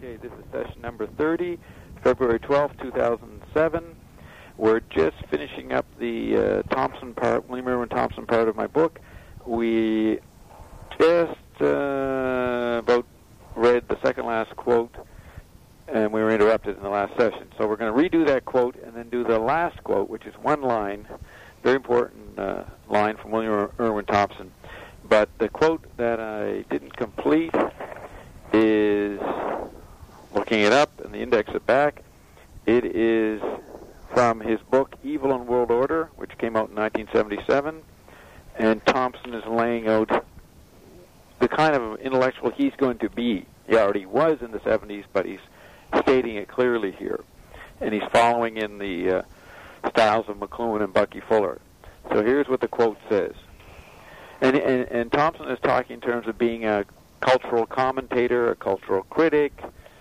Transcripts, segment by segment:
Okay, this is session number 30, February 12th, 2007. We're just finishing up the Thompson part, William Irwin Thompson part of my book. We just about read the second last quote, and we were interrupted in the last session. So we're going to redo that quote and then do the last quote, which is one line, very important line from William Irwin Thompson. But the quote that I didn't complete is, looking it up in the index at back, it is from his book Evil and World Order, which came out in 1977, and Thompson is laying out the kind of intellectual he's going to be. He already was in the 70s, but he's stating it clearly here. And he's following in the styles of McLuhan and Bucky Fuller. So here's what the quote says. And Thompson is talking in terms of being a cultural commentator, a cultural critic,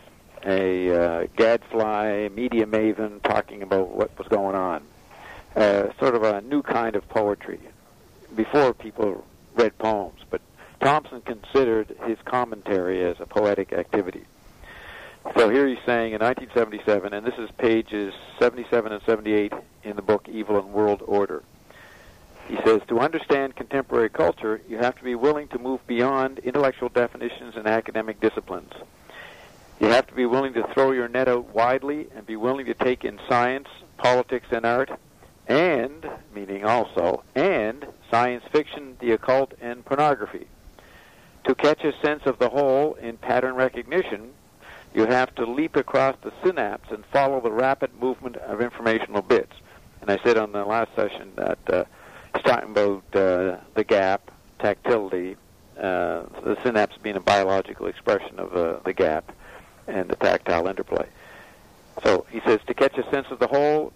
a gadfly, media maven, talking about what was going on. Sort of a new kind of poetry. Before people read poems, but Thompson considered his commentary as a poetic activity. So here he's saying in 1977, and this is pages 77 and 78 in the book Evil and World Order. He says, to understand contemporary culture, you have to be willing to move beyond intellectual definitions and academic disciplines. You have to be willing to throw your net out widely and be willing to take in science, politics, and art, and, meaning also, and science fiction, the occult, and pornography. To catch a sense of the whole in pattern recognition, you have to leap across the synapse and follow the rapid movement of informational bits. And I said on the last session that he's talking about the gap, tactility, the synapse being a biological expression of the gap and the tactile interplay. So he says to catch a sense of the whole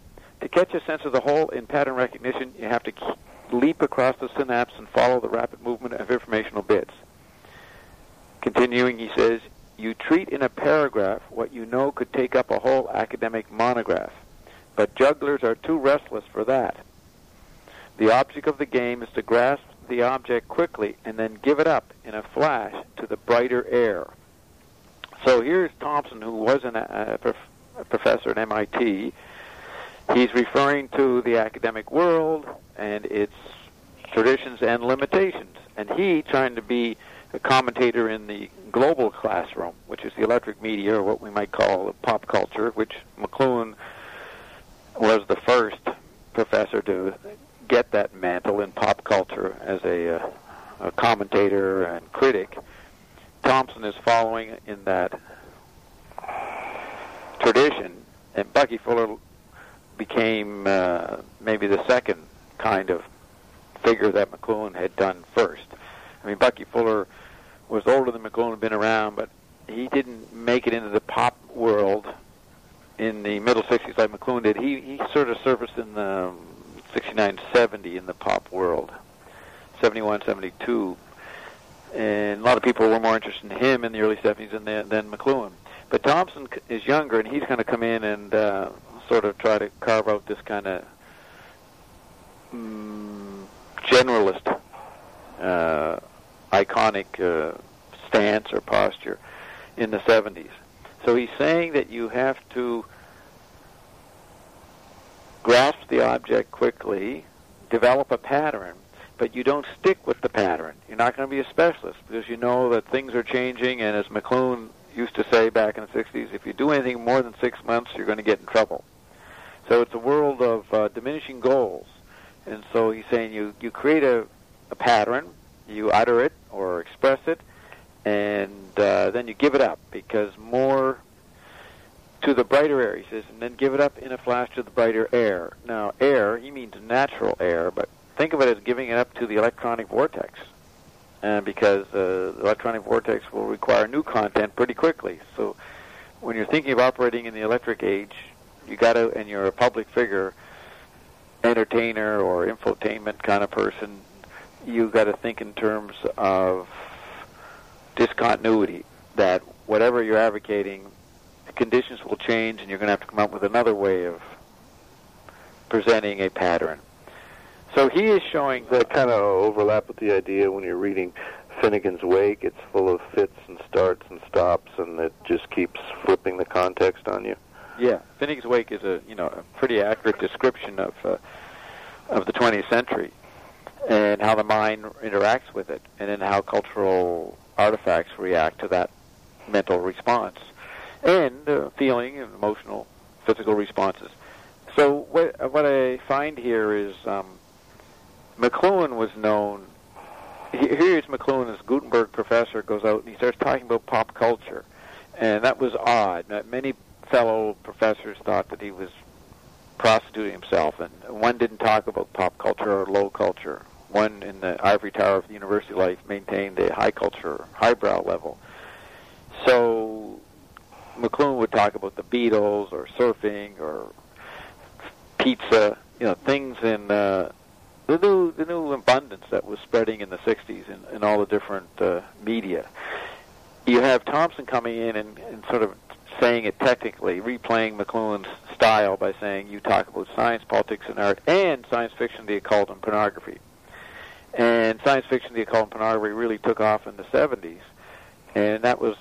in pattern recognition, you have to leap across the synapse and follow the rapid movement of informational bits. Continuing, he says, you treat in a paragraph what you know could take up a whole academic monograph, but jugglers are too restless for that. The object of the game is to grasp the object quickly and then give it up in a flash to the brighter air. So here's Thompson, who was a professor at MIT. He's referring to the academic world and its traditions and limitations. And he, trying to be a commentator in the global classroom, which is the electric media, or what we might call pop culture, which McLuhan was the first professor to get that mantle in pop culture as a commentator and critic. Thompson is following in that tradition, and Bucky Fuller became maybe the second kind of figure that McLuhan had done first. I mean, Bucky Fuller was older than McLuhan, had been around, but he didn't make it into the pop world in the middle 60s like McLuhan did. He sort of surfaced in the 69, 70 in the pop world, 71, 72. And a lot of people were more interested in him in the early 70s than McLuhan. But Thompson is younger, and he's going to come in and sort of try to carve out this kind of generalist, iconic stance or posture in the 70s. So he's saying that you have to grasp the object quickly, develop a pattern, but you don't stick with the pattern. You're not going to be a specialist because you know that things are changing, and as McLuhan used to say back in the 60s, if you do anything more than 6 months, you're going to get in trouble. So it's a world of diminishing goals. And so he's saying you create a pattern, you utter it or express it, and then you give it up because more to the brighter air, he says, and then give it up in a flash to the brighter air. Now, air, he means natural air, but think of it as giving it up to the electronic vortex, because the electronic vortex will require new content pretty quickly. So when you're thinking of operating in the electric age, you got to, and you're a public figure, entertainer or infotainment kind of person, you got to think in terms of discontinuity, that whatever you're advocating, the conditions will change, and you're going to have to come up with another way of presenting a pattern. So he is showing that kind of overlap with the idea when you're reading Finnegan's Wake, it's full of fits and starts and stops, and it just keeps flipping the context on you. Yeah, Finnegan's Wake is a pretty accurate description of the 20th century and how the mind interacts with it, and then how cultural artifacts react to that mental response, and feeling and emotional, physical responses. So what I find here is McLuhan was known. Here's McLuhan, as Gutenberg professor, goes out and he starts talking about pop culture, and that was odd. Many fellow professors thought that he was prostituting himself, and one didn't talk about pop culture or low culture. One in the ivory tower of the university life maintained a high culture, highbrow level. So McLuhan would talk about the Beatles or surfing or pizza, things in the new abundance that was spreading in the 60s in all the different media. You have Thompson coming in and sort of saying it technically, replaying McLuhan's style by saying you talk about science, politics, and art, and science fiction, the occult, and pornography. And science fiction, the occult, and pornography really took off in the 70s. And that was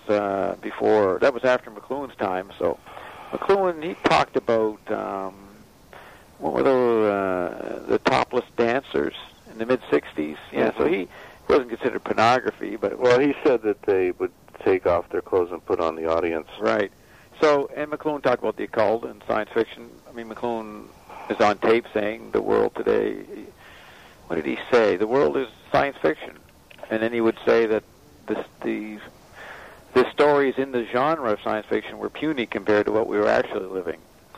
after McLuhan's time. So McLuhan, he talked about what were the topless dancers in the mid-'60s. Yeah, so he wasn't considered pornography, but he said that they would take off their clothes and put on the audience. Right. So, and McLuhan talked about the occult and science fiction. I mean, McLuhan is on tape saying the world today. What did he say? The world is science fiction, and then he would say that the stories in the genre of science fiction were puny compared to what we were actually living.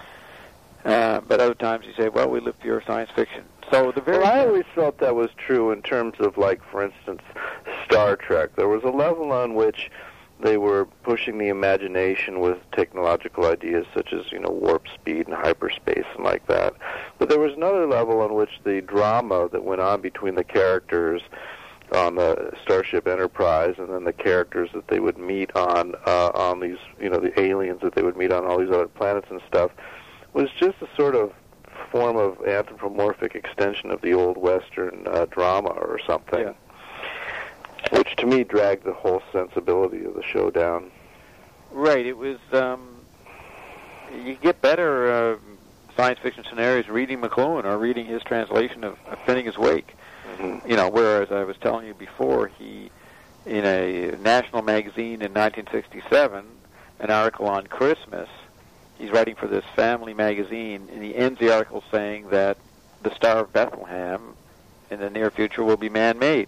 But other times he said, well, we live pure science fiction. So I always felt that was true in terms of, like, for instance, Star Trek. There was a level on which they were pushing the imagination with technological ideas such as, warp speed and hyperspace and like that. But there was another level on which the drama that went on between the characters on the Starship Enterprise and then the characters that they would meet on these, the aliens that they would meet on all these other planets and stuff, was just a sort of form of anthropomorphic extension of the old Western drama or something. Yeah. Which to me dragged the whole sensibility of the show down. Right. It was, you get better science fiction scenarios reading McLuhan or reading his translation of Finnegan's Wake. Mm-hmm. Whereas I was telling you before, he, in a national magazine in 1967, an article on Christmas, he's writing for this family magazine, and he ends the article saying that the Star of Bethlehem in the near future will be man-made.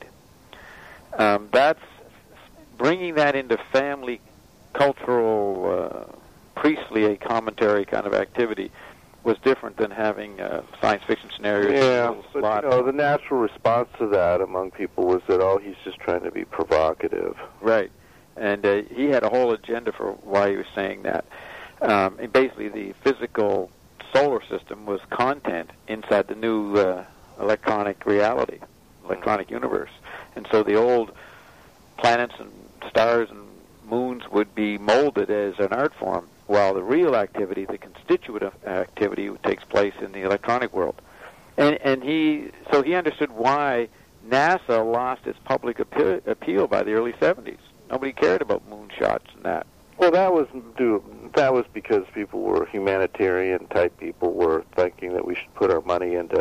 That's bringing that into family, cultural, priestly commentary kind of activity was different than having science fiction scenarios. Yeah, but the natural response to that among people was that, he's just trying to be provocative. Right, and he had a whole agenda for why he was saying that. And basically, the physical solar system was content inside the new electronic reality, electronic universe. And so the old planets and stars and moons would be molded as an art form, while the real activity, the constituent activity, takes place in the electronic world. And he understood why NASA lost its public appeal by the early 70s. Nobody cared about moonshots and that. Well, that was because people were humanitarian type people were thinking that we should put our money into,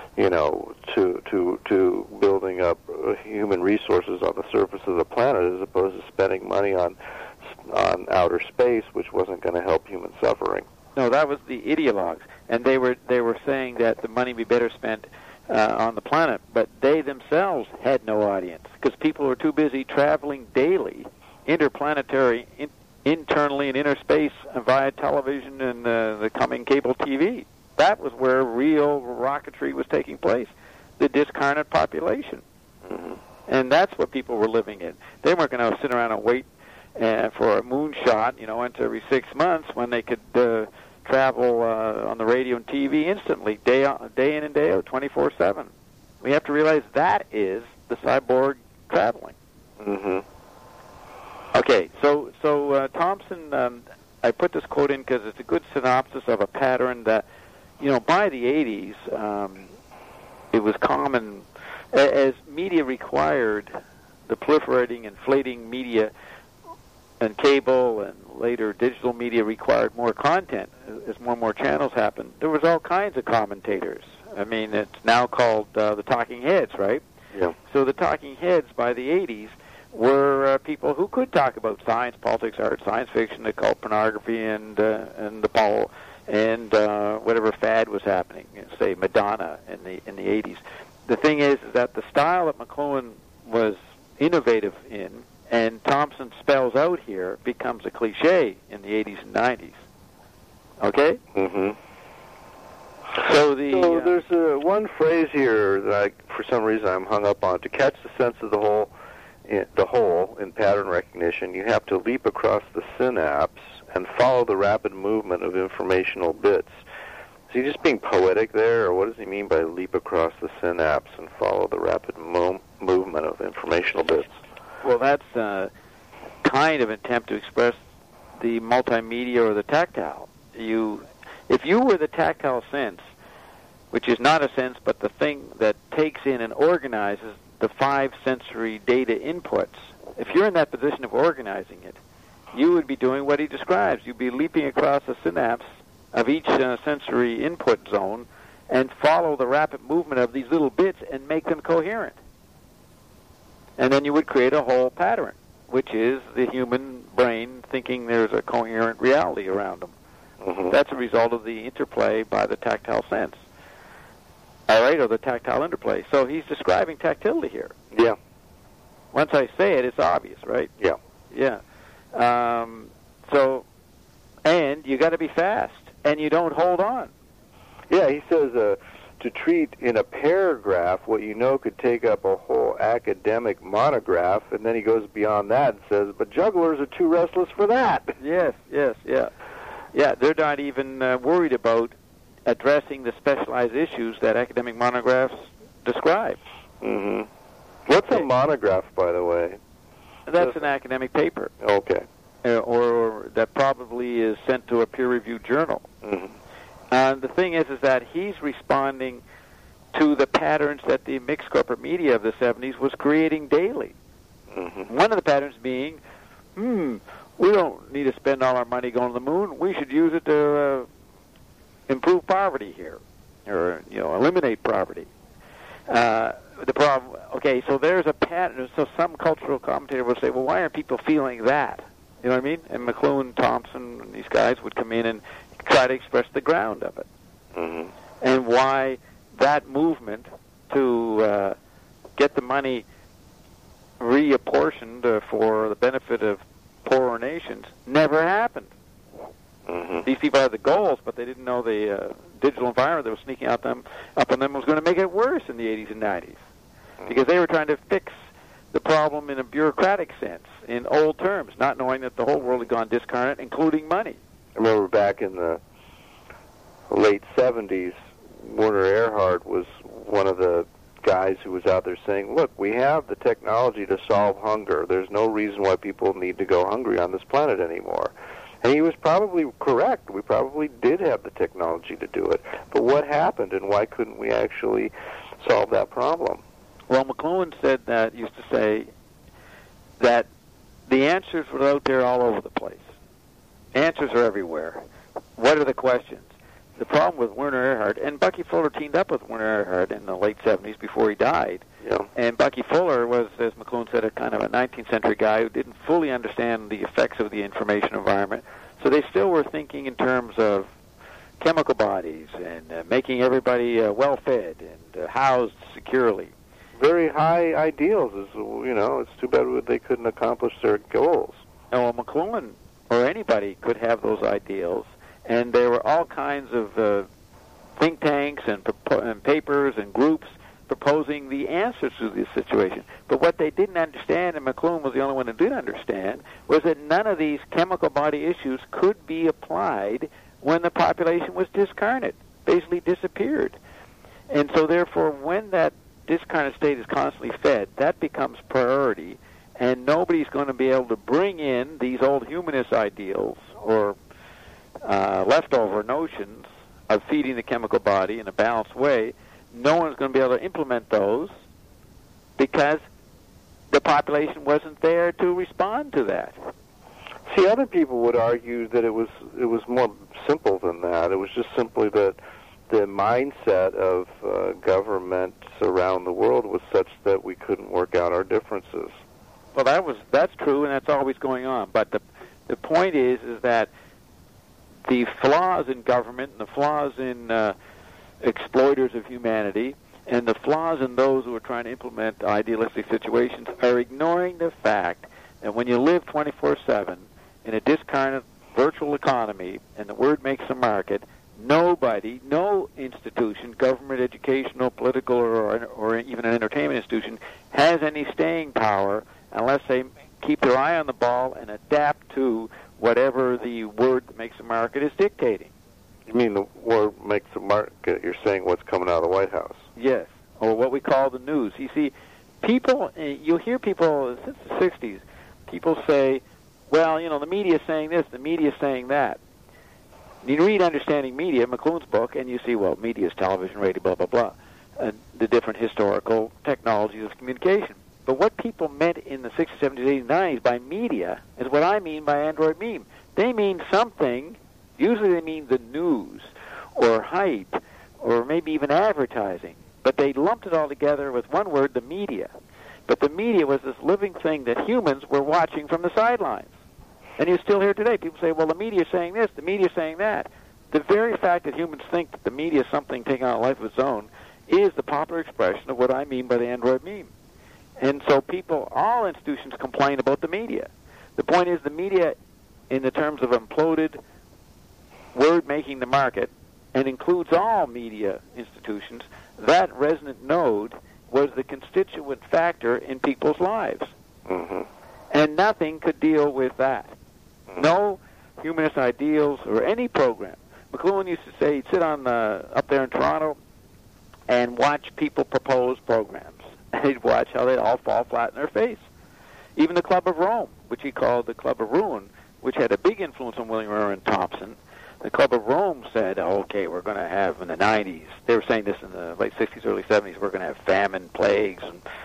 to building up human resources on the surface of the planet as opposed to spending money on outer space, which wasn't going to help human suffering. No, that was the ideologues, and they were saying that the money be better spent on the planet, but they themselves had no audience because people were too busy traveling daily, interplanetary, internally in inner space via television and the coming cable TV. That was where real rocketry was taking place, the discarnate population. Mm-hmm. And that's what people were living in. They weren't going to sit around and wait for a moonshot, once every 6 months when they could travel on the radio and TV instantly, day in and day out, 24/7. We have to realize that is the cyborg traveling. Mm-hmm. Okay, so Thompson, I put this quote in because it's a good synopsis of a pattern that, by the 80s, it was common, as media required the the proliferating, inflating media and cable and later digital media required more content as more and more channels happened, there was all kinds of commentators. I mean, it's now called the talking heads, right? Yeah. So the talking heads by the 80s were people who could talk about science, politics, art, science fiction, occult, pornography, and the ball, and whatever fad was happening, say Madonna in the 80s. The thing is that the style that McLuhan was innovative in, and Thompson spells out here, becomes a cliche in the 80s and 90s. Okay? Mm-hmm. So there's one phrase here that for some reason I'm hung up on. To catch the sense of the whole in pattern recognition, you have to leap across the synapse and follow the rapid movement of informational bits. Is he just being poetic there, or what does he mean by leap across the synapse and follow the rapid movement of informational bits? Well, that's kind of an attempt to express the multimedia or the tactile. If you were the tactile sense, which is not a sense but the thing that takes in and organizes the 5 sensory data inputs, if you're in that position of organizing it, you would be doing what he describes. You'd be leaping across the synapse of each sensory input zone and follow the rapid movement of these little bits and make them coherent. And then you would create a whole pattern, which is the human brain thinking there's a coherent reality around them. Mm-hmm. That's a result of the interplay by the tactile sense. All right, or the tactile interplay. So he's describing tactility here. Yeah. Once I say it, it's obvious, right? Yeah. Yeah. And you got to be fast, and you don't hold on. Yeah, he says to treat in a paragraph what you know could take up a whole academic monograph, and then he goes beyond that and says, but jugglers are too restless for that. Yes, yeah. Yeah, they're not even worried about addressing the specialized issues that academic monographs describe. Mm-hmm. What's a monograph, by the way? That's an academic paper. Okay. Or that probably is sent to a peer-reviewed journal. Mm-hmm. The thing is that he's responding to the patterns that the mixed corporate media of the 70s was creating daily. Mm-hmm. One of the patterns being, we don't need to spend all our money going to the moon. We should use it to improve poverty here, or eliminate poverty. The problem. Okay, so there's a pattern. So some cultural commentator will say, well, why aren't people feeling that? You know what I mean? And McLuhan, Thompson, and these guys would come in and try to express the ground of it, mm-hmm. and why that movement to get the money reapportioned for the benefit of poorer nations never happened. Mm-hmm. These people had the goals, but they didn't know the digital environment that was sneaking up on them was going to make it worse in the 80s and 90s, because they were trying to fix the problem in a bureaucratic sense, in old terms, not knowing that the whole world had gone discarnate, including money. I remember back in the late 70s, Werner Erhard was one of the guys who was out there saying, look, we have the technology to solve hunger. There's no reason why people need to go hungry on this planet anymore. And he was probably correct. We probably did have the technology to do it. But what happened, and why couldn't we actually solve that problem? Well, McLuhan used to say that the answers were out there all over the place. Answers are everywhere. What are the questions? The problem with Werner Erhard, and Bucky Fuller teamed up with Werner Erhard in the late 70s before he died. Yeah. And Bucky Fuller was, as McLuhan said, a kind of a 19th century guy who didn't fully understand the effects of the information environment. So they still were thinking in terms of chemical bodies and making everybody well-fed and housed securely. Very high ideals. It's too bad they couldn't accomplish their goals. Well, McLuhan or anybody could have those ideals, and there were all kinds of think tanks and papers and groups proposing the answers to this situation. But what they didn't understand, and McLuhan was the only one who did understand, was that none of these chemical body issues could be applied when the population was discarnate, basically disappeared. And so therefore, when that discarnate state is constantly fed, that becomes priority, and nobody's going to be able to bring in these old humanist ideals or leftover notions of feeding the chemical body in a balanced way. No one's going to be able to implement those because the population wasn't there to respond to that. See, other people would argue that it was more simple than that. It was just simply that the mindset of governments around the world was such that we couldn't work out our differences. Well, that's true, and that's always going on. But the point is that the flaws in government and the flaws in exploiters of humanity and the flaws in those who are trying to implement idealistic situations are ignoring the fact that when you live 24/7 in a discarnate virtual economy and the word makes a market, nobody, no institution, government, educational, political, or even an entertainment institution, has any staying power unless they keep their eye on the ball and adapt to whatever the word that makes a market is dictating. You mean the word makes a market? You're saying what's coming out of the White House? Yes, or what we call the news. You see, people, you'll hear people since the 60s, people say, well, you know, the media is saying this, the media is saying that. You read Understanding Media, McLuhan's book, and you see, well, media is television, radio, blah, blah, blah, and the different historical technologies of communication. But what people meant in the 60s, 70s, 80s, 90s by media is what I mean by Android meme. They mean something, usually they mean the news, or hype, or maybe even advertising. But they lumped it all together with one word, the media. But the media was this living thing that humans were watching from the sidelines. And you still hear today, people say, well, the media is saying this, the media is saying that. The very fact that humans think that the media is something taking on a life of its own is the popular expression of what I mean by the Android meme. And so people, all institutions complain about the media. The point is the media, in the terms of imploded word making the market, and includes all media institutions, that resonant node was the constituent factor in people's lives. Mm-hmm. And nothing could deal with that. No humanist ideals or any program. McLuhan used to say he'd sit on up there in Toronto and watch people propose programs. He'd watch how they'd all fall flat in their face. Even the Club of Rome, which he called the Club of Ruin, which had a big influence on William Irwin Thompson, the Club of Rome said, okay, we're going to have in the 90s, they were saying this in the late 60s, early 70s, we're going to have famine, plagues,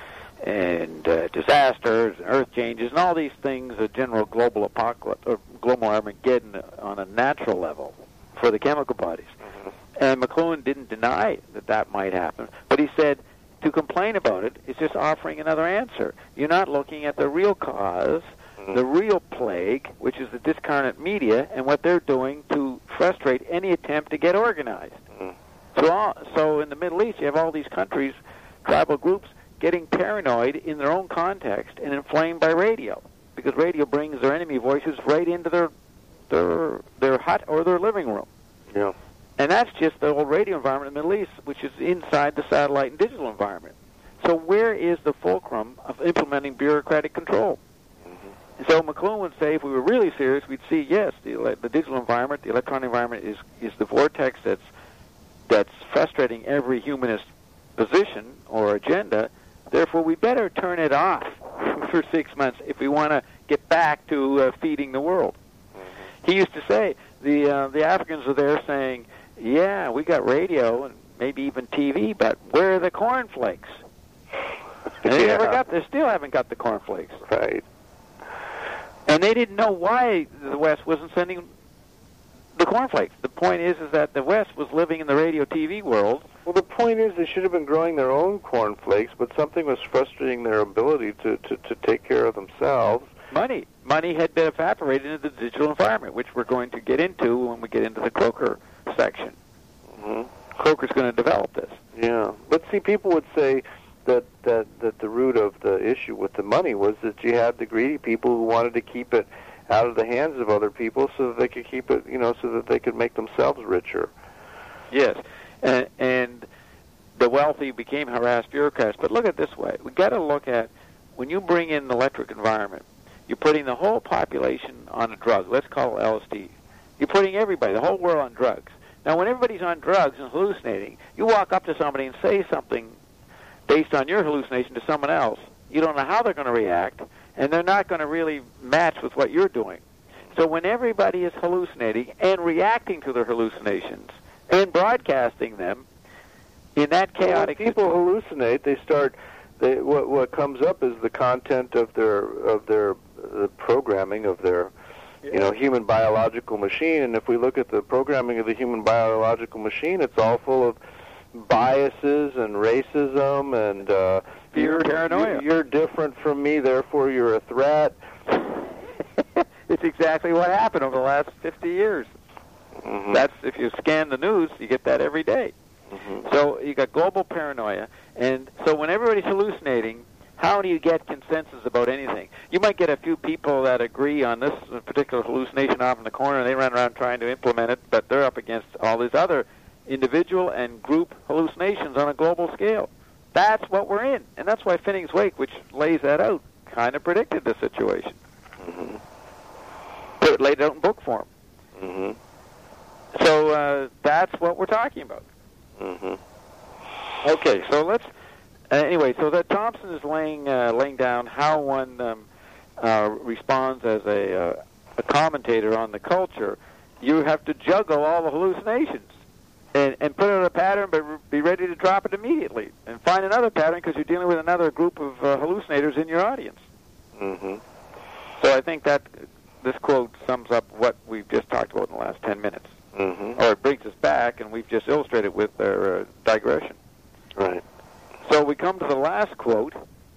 and disasters, and earth changes, and all these things, a general global apocalypse, or global Armageddon on a natural level for the chemical bodies. Mm-hmm. And McLuhan didn't deny that that might happen, but he said to complain about it is just offering another answer. You're not looking at the real cause, the real plague, which is the discarnate media, and what they're doing to frustrate any attempt to get organized. So in the Middle East, you have all these countries, tribal groups, getting paranoid in their own context and inflamed by radio, because radio brings their enemy voices right into their hut or their living room. Yeah. And that's just the old radio environment in the Middle East, which is inside the satellite and digital environment. So where is the fulcrum of implementing bureaucratic control? Mm-hmm. So McLuhan would say, if we were really serious, we'd see, yes, the digital environment, the electronic environment is the vortex that's frustrating every humanist position or agenda. Therefore, we better turn it off for 6 months if we want to get back to feeding the world. Mm-hmm. He used to say, the Africans are there saying, yeah, we got radio and maybe even TV, but where are the cornflakes? And they still haven't got the cornflakes. Right. And they didn't know why the West wasn't sending the cornflakes. The point is that the West was living in the radio TV world. Well, the point is they should have been growing their own cornflakes, but something was frustrating their ability to take care of themselves. Money had been evaporated into the digital environment, which we're going to get into when we get into the Croker section. Mm-hmm. Croker's going to develop this. Yeah, but see, people would say that the root of the issue with the money was that you had the greedy people who wanted to keep it out of the hands of other people so that they could keep it, so that they could make themselves richer. Yes, and the wealthy became harassed bureaucrats. But look at it this way. We've got to look at, when you bring in the electric environment, you're putting the whole population on a drug. Let's call it LSD. You're putting everybody, the whole world, on drugs. Now, when everybody's on drugs and hallucinating, you walk up to somebody and say something based on your hallucination to someone else. You don't know how they're going to react, and they're not going to really match with what you're doing. So when everybody is hallucinating and reacting to their hallucinations and broadcasting them in that chaotic... When people hallucinate, they start what comes up is the content of their programming of their human biological machine. And if we look at the programming of the human biological machine, it's all full of biases and racism and fear, paranoia. You're different from me, therefore you're a threat. It's exactly what happened over the last 50 years. Mm-hmm. That's, if you scan the news, you get that every day. Mm-hmm. So you got global paranoia, and so when everybody's hallucinating, how do you get consensus about anything? You might get a few people that agree on this particular hallucination off in the corner, and they run around trying to implement it, but they're up against all these other individual and group hallucinations on a global scale. That's what we're in, and that's why Finneg's Wake, which lays that out, kind of predicted the situation. Mm-hmm. But it laid it out in book form. Mm-hmm. So that's what we're talking about. Mm-hmm. Okay, so let's... anyway, so that Thompson is laying down how one responds as a commentator on the culture. You have to juggle all the hallucinations and put out a pattern, but be ready to drop it immediately. And find another pattern because you're dealing with another group of hallucinators in your audience. Mm-hmm. So I think that this quote sums up what we've just talked about in the last 10 minutes. Mm-hmm. Or it brings us back, and we've just illustrated with their digression. Right. So we come to the last quote,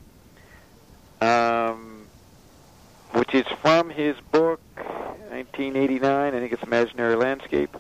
which is from his book, 1989, I think it's Imaginary Landscape.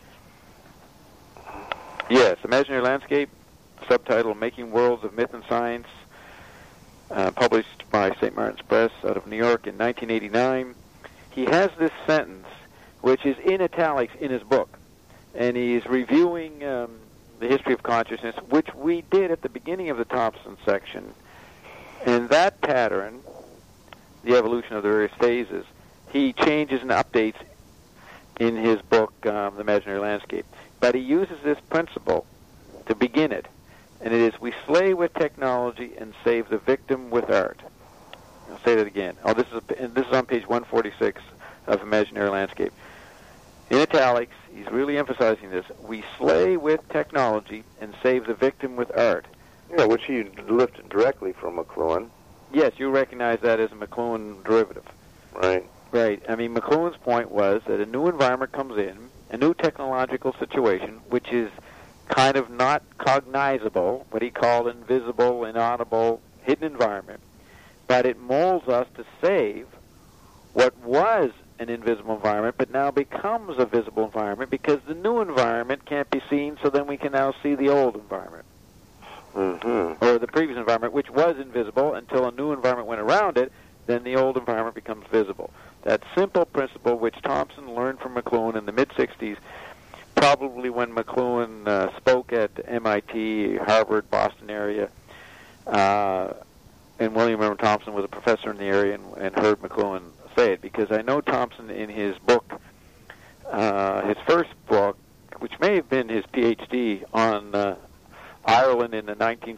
Yes, Imaginary Landscape, subtitle, Making Worlds of Myth and Science, published by St. Martin's Press out of New York in 1989. He has this sentence, which is in italics in his book, and he's reviewing the history of consciousness, which we did at the beginning of the Thompson section. And that pattern, the evolution of the various phases, he changes and updates in his book, The Imaginary Landscape. But he uses this principle to begin it, and it is, we slay with technology and save the victim with art. I'll say that again. Oh, this is on page 146 of Imaginary Landscape. In italics, he's really emphasizing this. We slay with technology and save the victim with art. Yeah, which he lifted directly from McLuhan. Yes, you recognize that as a McLuhan derivative. Right. Right. I mean, McLuhan's point was that a new environment comes in, a new technological situation, which is kind of not cognizable, what he called invisible, inaudible, hidden environment. But it molds us to save what was an invisible environment, but now becomes a visible environment because the new environment can't be seen, so then we can now see the old environment. Mm-hmm. Or the previous environment, which was invisible until a new environment went around it, then the old environment becomes visible. That simple principle, which Thompson learned from McLuhan in the mid-'60s, probably when McLuhan spoke at MIT, Harvard, Boston area, and William Merwin Thompson was a professor in the area and heard McLuhan say it, because I know Thompson in his book, his first book, which may have been his PhD on Ireland in the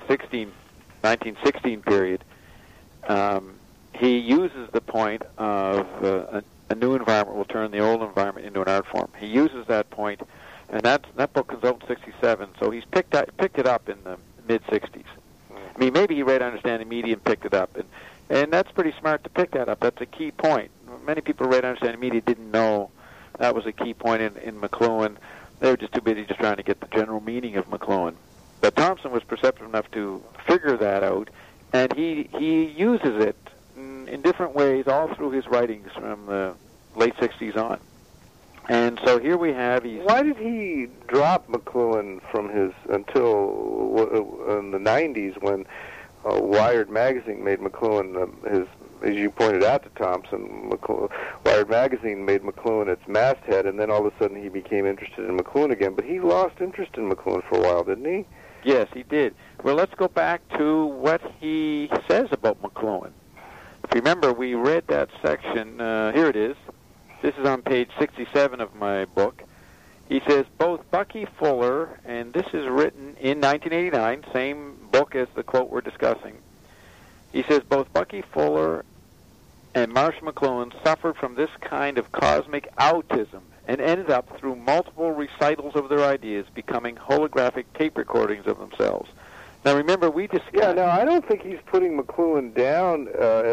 1916 period, he uses the point of a new environment will turn the old environment into an art form. He uses that point, and that book comes out in 1967, so he's picked it up in the mid-'60s. I mean, maybe he read Understanding Media and picked it up, and that's pretty smart to pick that up. That's a key point. Many people who read Understanding Media didn't know that was a key point in McLuhan. They were just too busy just trying to get the general meaning of McLuhan. But Thompson was perceptive enough to figure that out, and he uses it in different ways all through his writings from the late 60s on. And so here we have... Why did he drop McLuhan from his until in the 90s when Wired magazine made McLuhan his, as you pointed out to Thompson, Wired magazine made McLuhan its masthead, and then all of a sudden he became interested in McLuhan again. But he lost interest in McLuhan for a while, didn't he? Yes, he did. Well, let's go back to what he says about McLuhan. If you remember, we read that section. Here it is. This is on page 67 of my book. He says, both Bucky Fuller, and this is written in 1989, same book as the quote we're discussing. He says, both Bucky Fuller and Marshall McLuhan suffered from this kind of cosmic autism and ended up, through multiple recitals of their ideas, becoming holographic tape recordings of themselves. Now remember, we discussed... Yeah, no, I don't think he's putting McLuhan down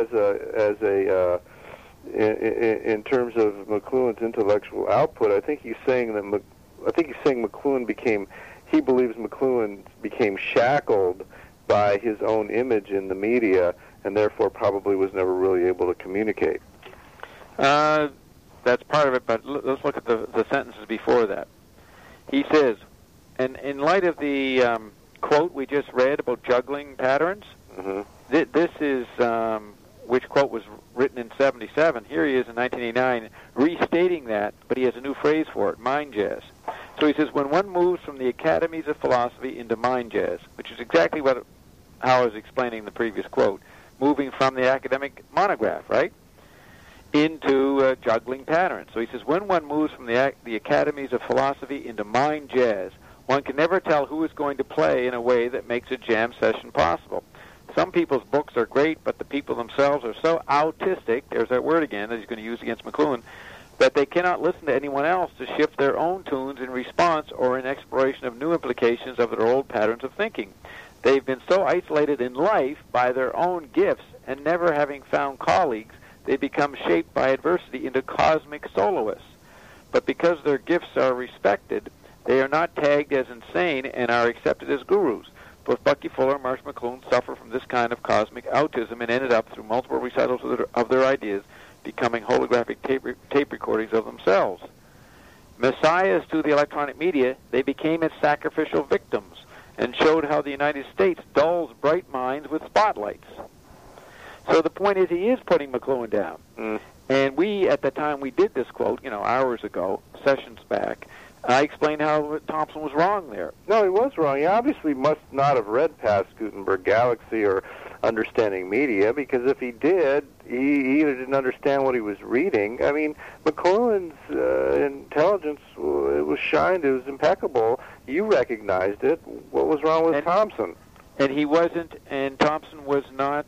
in terms of McLuhan's intellectual output. I think he's saying that he believes McLuhan became shackled by his own image in the media, and therefore probably was never really able to communicate. That's part of it, but let's look at the sentences before that. He says, and in light of the quote we just read about juggling patterns, this is, which quote was written in 77. Here he is in 1989 restating that, but he has a new phrase for it, mind jazz. So he says, when one moves from the academies of philosophy into mind jazz, which is exactly how I was explaining the previous quote, moving from the academic monograph, right, into juggling patterns. So he says, when one moves from the academies of philosophy into mind jazz, one can never tell who is going to play in a way that makes a jam session possible. Some people's books are great, but the people themselves are so autistic, there's that word again that he's going to use against McLuhan, that they cannot listen to anyone else to shift their own tunes in response or in exploration of new implications of their old patterns of thinking. They've been so isolated in life by their own gifts, and never having found colleagues, they become shaped by adversity into cosmic soloists. But because their gifts are respected, they are not tagged as insane and are accepted as gurus. Both Bucky Fuller and Marshall McLuhan suffer from this kind of cosmic autism and ended up, through multiple recitals of their ideas, becoming holographic tape recordings of themselves. Messiahs to the electronic media, they became its sacrificial victims and showed how the United States dulls bright minds with spotlights. So the point is, he is putting McLuhan down. And we, at the time we did this quote, hours ago, sessions back, I explained how Thompson was wrong there. No, he was wrong. He obviously must not have read past Gutenberg Galaxy or Understanding Media, because if he did, he either didn't understand what he was reading. I mean, McLuhan's intelligence, it was shined, it was impeccable. You recognized it. What was wrong with Thompson? And he wasn't, and Thompson was not,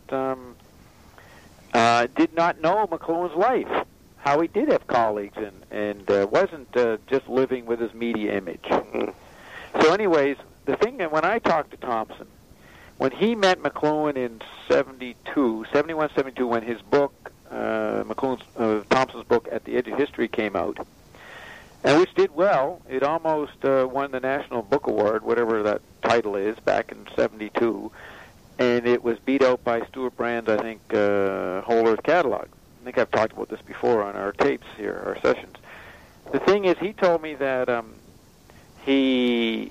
did not know McLuhan's life, how he did have colleagues, and wasn't just living with his media image. So anyways, the thing that when I talked to Thompson, when he met McLuhan in 71, 72, when his book, Thompson's book, At the Edge of History came out, and which did well, it almost won the National Book Award, whatever that title is, back in 72, and it was beat out by Stuart Brand's, I think, Whole Earth Catalog. I think I've talked about this before on our tapes here, our sessions. The thing is, he told me that he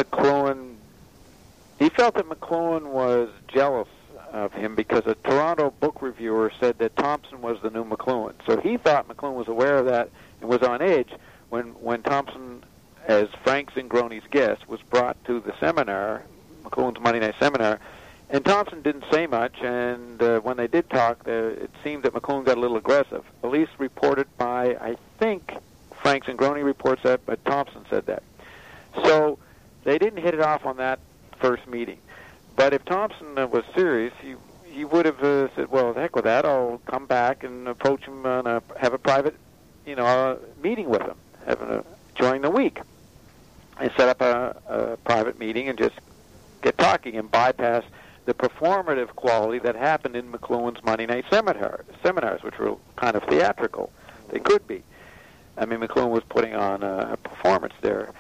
felt that McLuhan was jealous of him because a Toronto book reviewer said that Thompson was the new McLuhan. So he thought McLuhan was aware of that and was on edge when Thompson, as Frank Zingroni's guest, was brought to the seminar, McLuhan's Monday Night Seminar. And Thompson didn't say much, and when they did talk, it seemed that McLuhan got a little aggressive, at least reported by, I think, Frank Zingroni reports that, but Thompson said that. So they didn't hit it off on that first meeting. But if Thompson was serious, he would have said, well, the heck with that, I'll come back and approach him and have a private, meeting with him, during the week, and set up a private meeting and just get talking and bypass the performative quality that happened in McLuhan's Monday Night seminars, which were kind of theatrical. They could be. I mean, McLuhan was putting on a performance there.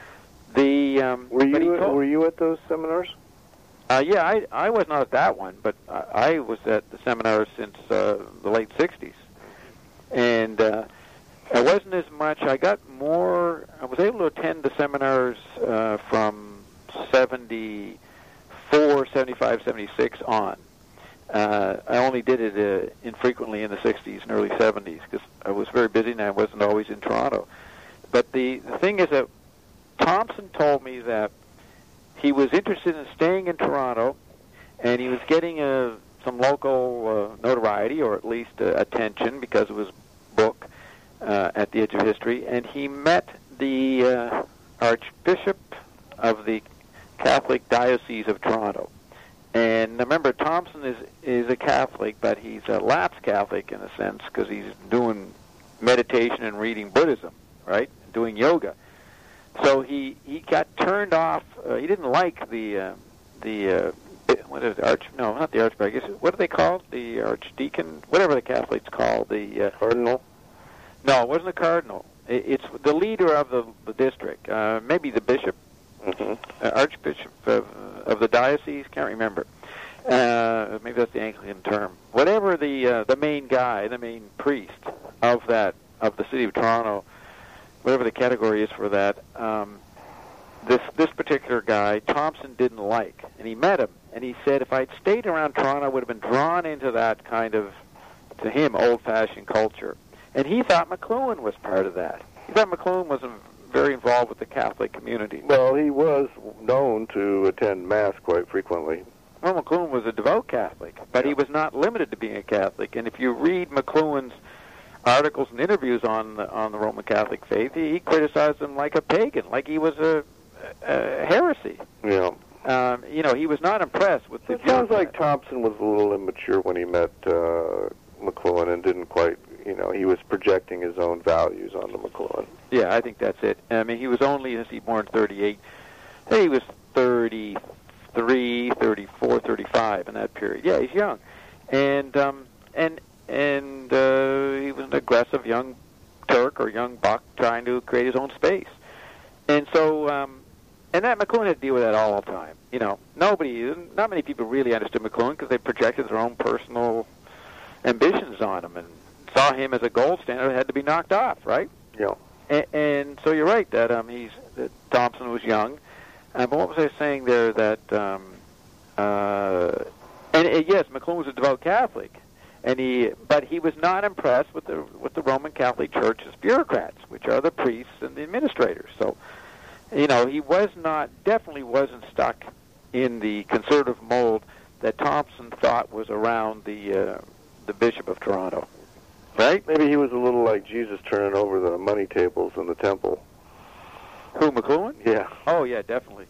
Were you at those seminars? Yeah, I was not at that one, but I was at the seminars since the late 60s. And I wasn't as much. I was able to attend the seminars from 74, 75, 76 on. I only did it infrequently in the 60s and early 70s because I was very busy and I wasn't always in Toronto. But the thing is that Thompson told me that he was interested in staying in Toronto and he was getting some local notoriety, or at least attention, because of his book, At the Edge of History, and he met the Archbishop of the Catholic Diocese of Toronto. And remember, Thompson is a Catholic, but he's a lapsed Catholic in a sense because he's doing meditation and reading Buddhism, right? Doing yoga. So he got turned off. He didn't like the what is it, no, not the archbishop. What do they call the archdeacon? Whatever the Catholics call the cardinal. No, it wasn't a cardinal. It's the leader of the district. Maybe the bishop, archbishop of the diocese. Can't remember. Maybe that's the Anglican term. Whatever the main guy, the main priest of the city of Toronto, whatever the category is for that. This particular guy, Thompson didn't like, and he met him, and he said, if I'd stayed around Toronto, I would have been drawn into that kind of, to him, old-fashioned culture. And he thought McLuhan was part of that. He thought McLuhan was very involved with the Catholic community. Well, he was known to attend Mass quite frequently. Well, McLuhan was a devout Catholic, but he was not limited to being a Catholic. And if you read McLuhan's articles and interviews on the Roman Catholic faith, he criticized them like a pagan, like he was a heresy. Yeah. He was not impressed with the... It sounds like Thompson was a little immature when he met McLuhan and didn't quite, he was projecting his own values onto McLuhan. Yeah, I think that's it. I mean, he was only, born in 38. He was 33, 34, 35 in that period. Yeah, he's young. And he was an aggressive young Turk or young buck trying to create his own space. And so... and that McLuhan had to deal with that all the time. Not many people really understood McLuhan because they projected their own personal ambitions on him and saw him as a gold standard that had to be knocked off, right? Yeah. And so you're right that that Thompson was young. But what was I saying there? That yes, McLuhan was a devout Catholic, but he was not impressed with the Roman Catholic Church's bureaucrats, which are the priests and the administrators. So. He definitely wasn't stuck in the conservative mold that Thompson thought was around the Bishop of Toronto, right? Maybe he was a little like Jesus turning over the money tables in the temple. Who, McLuhan? Yeah. Oh, yeah, definitely.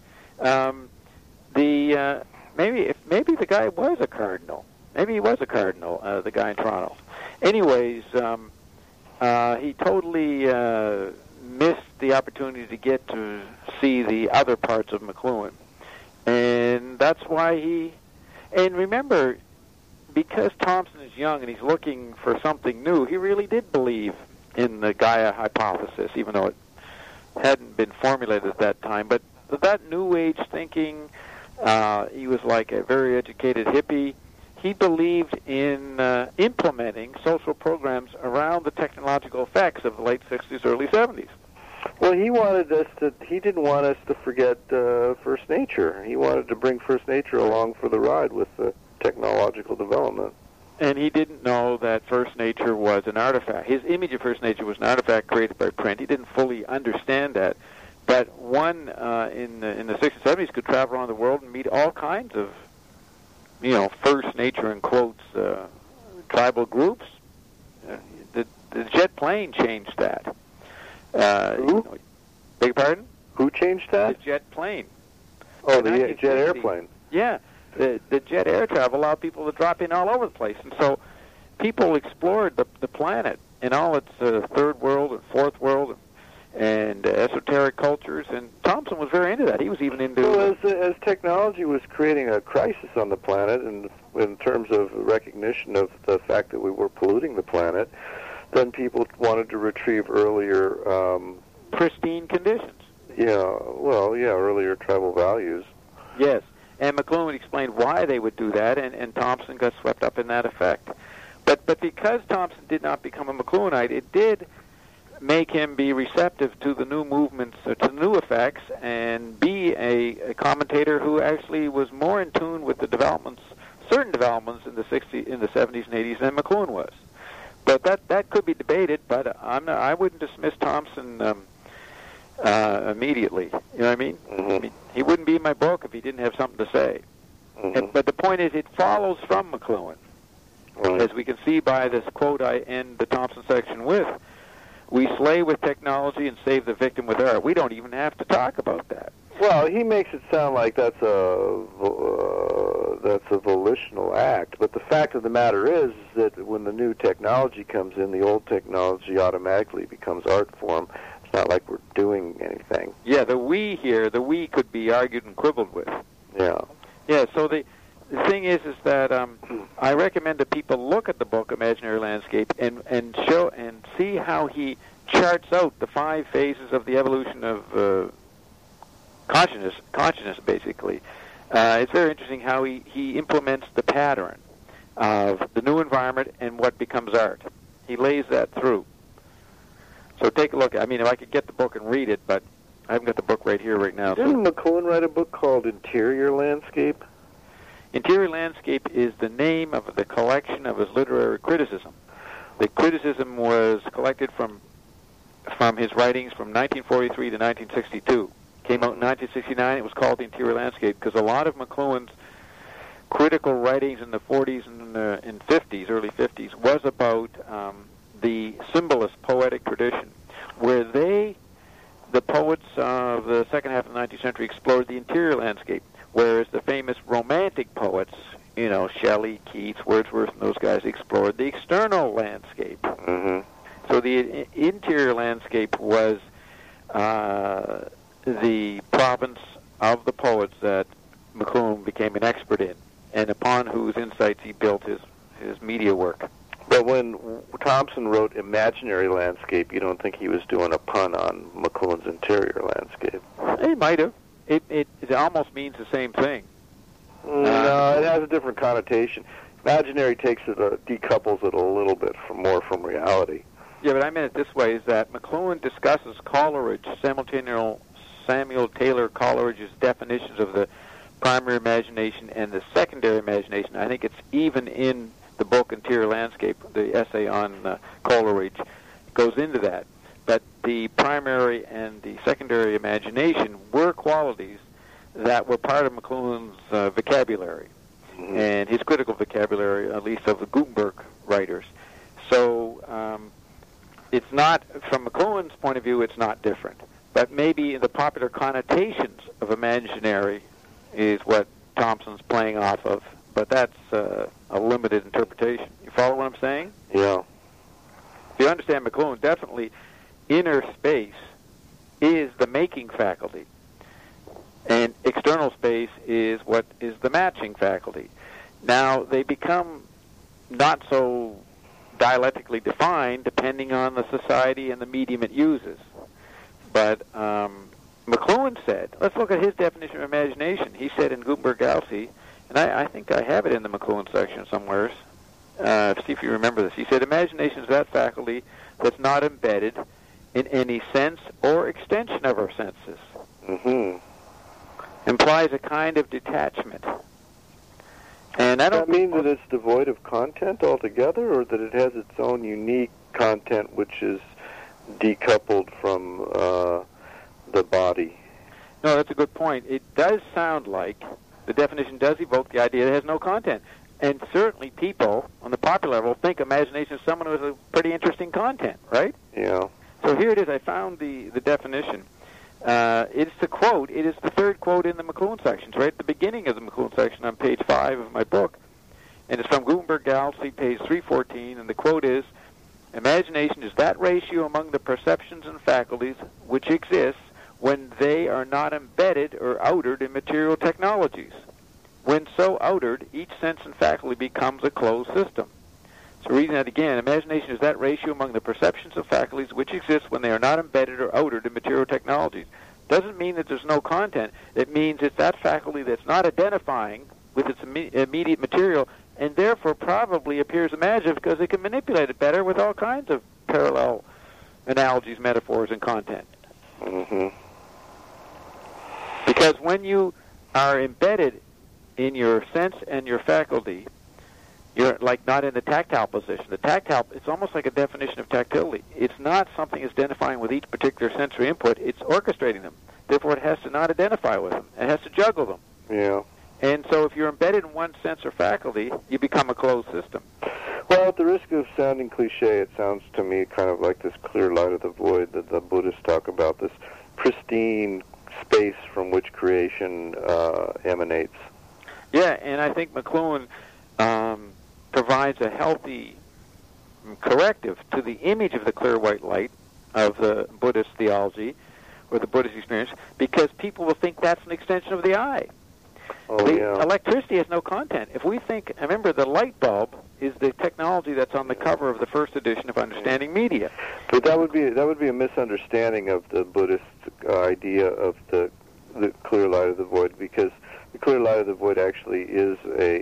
Maybe the guy was a cardinal. Maybe he was a cardinal, the guy in Toronto. Anyways, he totally missed the opportunity to get to see the other parts of McLuhan. And that's why and remember, because Thompson is young and he's looking for something new, he really did believe in the Gaia hypothesis, even though it hadn't been formulated at that time. But that New Age thinking, he was like a very educated hippie. He believed in implementing social programs around the technological effects of the late 60s, early 70s. Well, he didn't want us to forget First Nature. He wanted to bring First Nature along for the ride with the technological development. And he didn't know that First Nature was an artifact. His image of First Nature was an artifact created by print. He didn't fully understand that. But one in the 60s and 70s could travel around the world and meet all kinds of, First Nature, in quotes, tribal groups. The jet plane changed that. Who? Beg your pardon? Who changed that? The jet plane. Oh, the jet airplane. Yeah. The jet air travel allowed people to drop in all over the place. And so people explored the planet in all its third world and fourth world and esoteric cultures. And Thompson was very into that. He was even into... Well, as technology was creating a crisis on the planet and in terms of recognition of the fact that we were polluting the planet, then people wanted to retrieve earlier... pristine conditions. Earlier tribal values. Yes, and McLuhan explained why they would do that, and Thompson got swept up in that effect. But because Thompson did not become a McLuhanite, it did make him be receptive to the new movements, to the new effects, and be a commentator who actually was more in tune with the certain developments in the 70s and 80s than McLuhan was. But that could be debated, but I wouldn't dismiss Thompson immediately. You know what I mean? Mm-hmm. I mean, he wouldn't be in my book if he didn't have something to say. Mm-hmm. But the point is, it follows from McLuhan. Right. As we can see by this quote I end the Thompson section with, we slay with technology and save the victim with art. We don't even have to talk about that. Well, he makes it sound like that's a volitional act, but the fact of the matter is that when the new technology comes in, the old technology automatically becomes art form. It's not like we're doing anything. Yeah, the we could be argued and quibbled with. Yeah. Yeah, so the thing is that I recommend that people look at the book Imaginary Landscape and see how he charts out the 5 phases of the evolution of consciousness, basically. It's very interesting how he implements the pattern of the new environment and what becomes art. He lays that through. So take a look. I mean, if I could get the book and read it, but I haven't got the book right here, right now. Didn't McLuhan write a book called Interior Landscape? Interior Landscape is the name of the collection of his literary criticism. The criticism was collected from his writings from 1943 to 1962. Came out in 1969. It was called The Interior Landscape because a lot of McLuhan's critical writings in the 40s and 50s, early 50s, was about the symbolist poetic tradition, where the poets of the second half of the 19th century explored the interior landscape, whereas the famous romantic poets, Shelley, Keats, Wordsworth, and those guys explored the external landscape. Mm-hmm. So the interior landscape was the province of the poets that McLuhan became an expert in, and upon whose insights he built his media work. But when Thompson wrote Imaginary Landscape, you don't think he was doing a pun on McLuhan's Interior Landscape? He might have. It almost means the same thing. No, it has a different connotation. Imaginary takes it, decouples it a little bit from reality. Yeah, but I meant it this way, is that McLuhan discusses Coleridge, Samuel Taylor Coleridge's definitions of the primary imagination and the secondary imagination. I think it's even in the book Interior Landscape, the essay on Coleridge goes into that. But the primary and the secondary imagination were qualities that were part of McLuhan's vocabulary, mm-hmm. and his critical vocabulary, at least of the Gutenberg writers. So it's not, from McLuhan's point of view, it's not different. But maybe the popular connotations of imaginary is what Thompson's playing off of. But that's a limited interpretation. You follow what I'm saying? Yeah. If you understand McLuhan, definitely inner space is the making faculty, and external space is what is the matching faculty. Now, they become not so dialectically defined depending on the society and the medium it uses. But McLuhan said, let's look at his definition of imagination. He said in Gutenberg Galaxy, and I think I have it in the McLuhan section somewhere. See if you remember this. He said, imagination is that faculty that's not embedded in any sense or extension of our senses. Mm-hmm. Implies a kind of detachment. And I don't mean that it's devoid of content altogether, or that it has its own unique content which is decoupled from the body? No, that's a good point. It does sound like the definition does evoke the idea that it has no content. And certainly people, on the popular level, think imagination is someone who has a pretty interesting content, right? Yeah. So here it is. I found the definition. It's the quote. It is the third quote in the McLuhan section. It's right at the beginning of the McLuhan section on page 5 of my book. And it's from Gutenberg Galaxy, page 314. And the quote is, imagination is that ratio among the perceptions and faculties which exists when they are not embedded or outered in material technologies. When so outered, each sense and faculty becomes a closed system. So reading that again, imagination is that ratio among the perceptions of faculties which exist when they are not embedded or outered in material technologies. Doesn't mean that there's no content. It means it's that faculty that's not identifying with its immediate material and therefore probably appears imaginative because it can manipulate it better with all kinds of parallel analogies, metaphors, and content. Mm-hmm. Because when you are embedded in your sense and your faculty, you're like not in the tactile position. The tactile, it's almost like a definition of tactility. It's not something that's identifying with each particular sensory input. It's orchestrating them. Therefore, it has to not identify with them. It has to juggle them. Yeah. And so if you're embedded in one sense or faculty, you become a closed system. Well, at the risk of sounding cliche, it sounds to me kind of like this clear light of the void that the Buddhists talk about, this pristine space from which creation emanates. Yeah, and I think McLuhan provides a healthy corrective to the image of the clear white light of the Buddhist theology or the Buddhist experience, because people will think that's an extension of the eye. Electricity has no content. If we think, remember, the light bulb is the technology that's on the cover of the first edition of Understanding Media. But that would be a misunderstanding of the Buddhist idea of the clear light of the void, because the clear light of the void actually is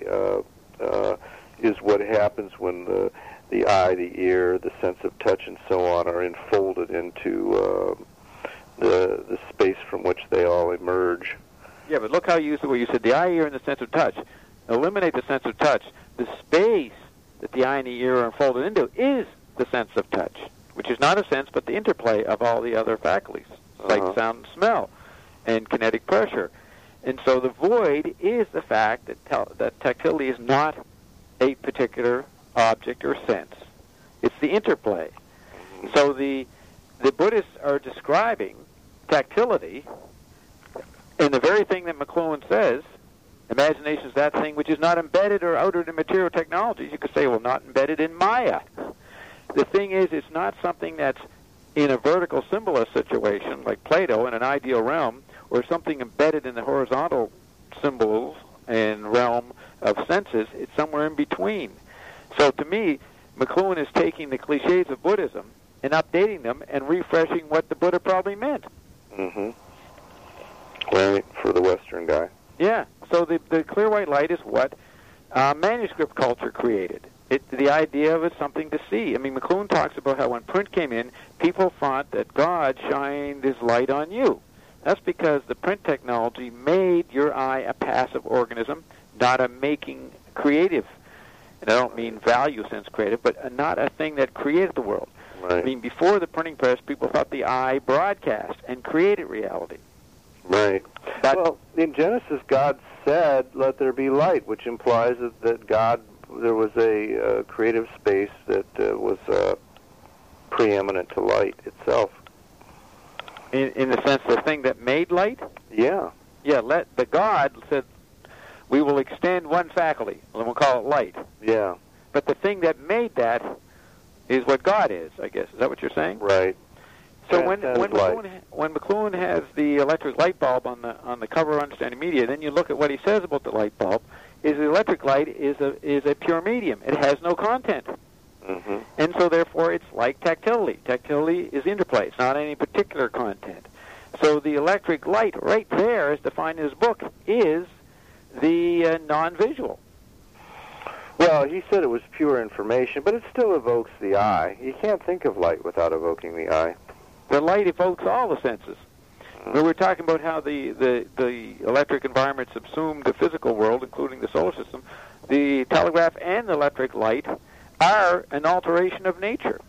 is what happens when the eye, the ear, the sense of touch, and so on are enfolded into the space from which they all emerge. Yeah, but look how you used the way you said the eye, ear, and the sense of touch. Eliminate the sense of touch. The space that the eye and the ear are enfolded into is the sense of touch, which is not a sense but the interplay of all the other faculties, sight, sound, and smell, and kinetic pressure. And so the void is the fact that tactility is not a particular object or sense. It's the interplay. So the Buddhists are describing tactility in the very thing that McLuhan says, imagination is that thing which is not embedded or outered in material technologies. You could say, well, not embedded in Maya. The thing is, it's not something that's in a vertical symbolist situation, like Plato in an ideal realm, or something embedded in the horizontal symbols and realm of senses. It's somewhere in between. So to me, McLuhan is taking the cliches of Buddhism and updating them and refreshing what the Buddha probably meant. Mm-hmm. Right, for the Western guy. Yeah, so the clear white light is what manuscript culture created. The idea of it something to see. I mean, McLuhan talks about how when print came in, people thought that God shined his light on you. That's because the print technology made your eye a passive organism, not a making creative. And I don't mean value sense creative, but not a thing that created the world. Right. I mean, before the printing press, people thought the eye broadcast and created reality. Right. Well, in Genesis, God said, "Let there be light," which implies that God, there was a creative space that was preeminent to light itself. In the sense, the thing that made light? Yeah. Yeah, the God said, we will extend one faculty, and we'll call it light. Yeah. But the thing that made that is what God is, I guess. Is that what you're saying? Right. So when McLuhan has the electric light bulb on the cover of Understanding Media, then you look at what he says about the light bulb. Is the electric light is a pure medium. It has no content. Mm-hmm. And so therefore it's like tactility. Tactility is interplay. It's not any particular content. So the electric light right there, as defined in his book, is the non-visual. Well, he said it was pure information, but it still evokes the eye. You can't think of light without evoking the eye. The light evokes all the senses. We were talking about how the electric environment subsumed the physical world, including the solar system. The telegraph and the electric light are an alteration of nature.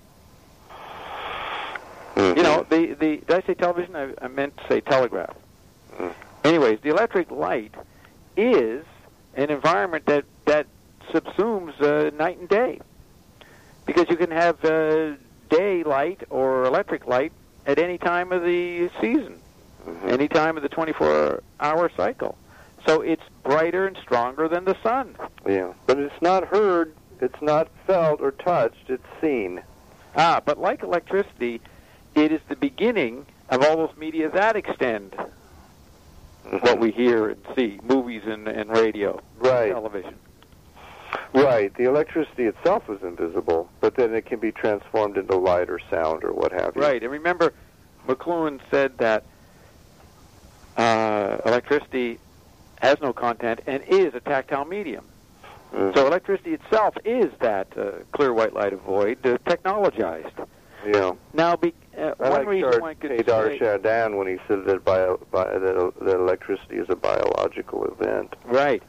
Mm-hmm. You know, did I say television? I meant to say telegraph. Mm-hmm. Anyways, the electric light is an environment that subsumes night and day. Because you can have daylight or electric light at any time of the season, any time of the 24-hour cycle. So it's brighter and stronger than the sun. Yeah, but it's not heard, it's not felt or touched, it's seen. But like electricity, it is the beginning of all those media that extend what we hear and see, movies and radio, television. Right. The electricity itself is invisible, but then it can be transformed into light or sound or what have you. Right. And remember, McLuhan said that electricity has no content and is a tactile medium. Mm-hmm. So electricity itself is that clear white light of void, technologized. Yeah. Now, one reason one could say... Teilhard de Chardin when he said that that electricity is a biological event. Right.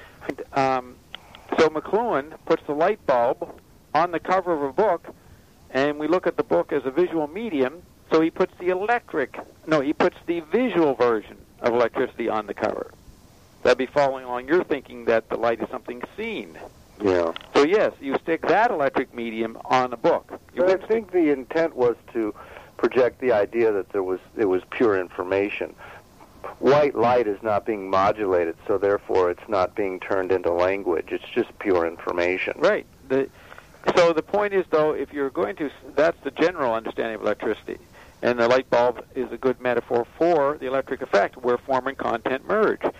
So McLuhan puts the light bulb on the cover of a book, and we look at the book as a visual medium, so he puts the visual version of electricity on the cover. That'd be following along your thinking that the light is something seen. Yeah. So yes, you stick that electric medium on a book. But I think the intent was to project the idea that it was pure information. White light is not being modulated, so therefore it's not being turned into language. It's just pure information. Right. So the point is, though, if you're going to, that's the general understanding of electricity. And the light bulb is a good metaphor for the electric effect, where form and content merge.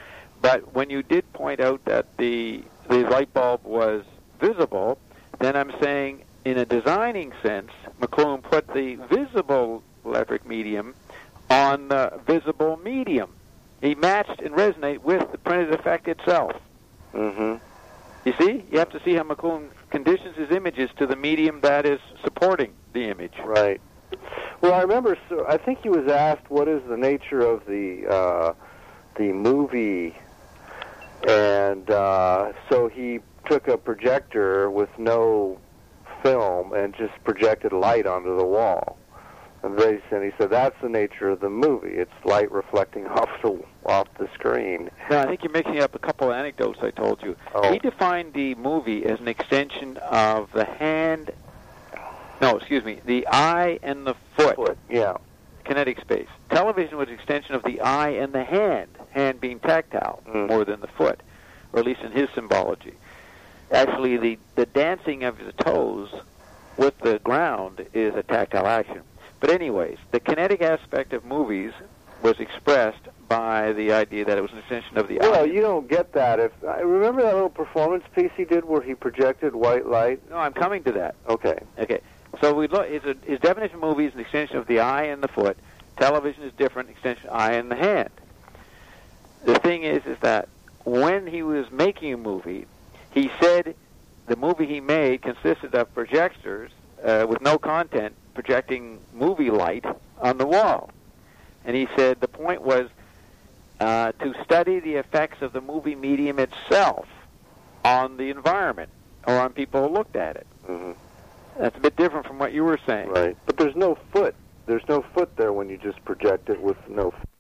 But when you did point out that the light bulb was visible, then I'm saying in a designing sense, McLuhan put the visible electric medium on the visible medium. He matched and resonated with the printed effect itself. Mm-hmm. You see? You have to see how McLuhan conditions his images to the medium that is supporting the image. Right. Well, I remember, so I think he was asked what is the nature of the movie, and so he took a projector with no film and just projected light onto the wall. And he said that's the nature of the movie. It's light reflecting off the screen. No, I think you're mixing up a couple of anecdotes I told you. Oh. He defined the movie as an extension of the hand. No, excuse me, the eye and the foot. Yeah. Kinetic space. Television was an extension of the eye and the hand being tactile more than the foot, or at least in his symbology. Actually, the dancing of the toes with the ground is a tactile action. But anyways, the kinetic aspect of movies was expressed by the idea that it was an extension of the eye. Well, you don't get that. I remember that little performance piece he did where he projected white light? No, I'm coming to that. Okay. So we look. His definition of movie is an extension of the eye and the foot. Television is different, extension of the eye and the hand. The thing is that when he was making a movie, he said the movie he made consisted of projectors with no content projecting movie light on the wall. And he said the point was to study the effects of the movie medium itself on the environment or on people who looked at it. Mm-hmm. That's a bit different from what you were saying. Right. But there's no foot. There's no foot there when you just project it with no